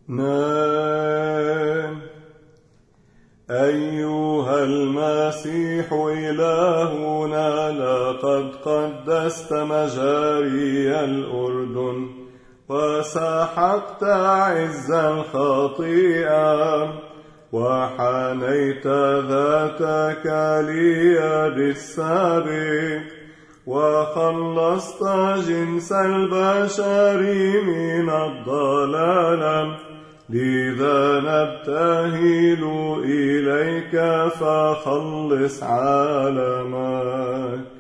نعم. أيها المسيح إلهنا، لقد قدست مجاري الأردن وسحقت عز الخطيئة، وحنيت ذاتك لي بالسابق، وخلصت جنس البشر من الضلال. لذا نبتهل إليك فخلص عالمك.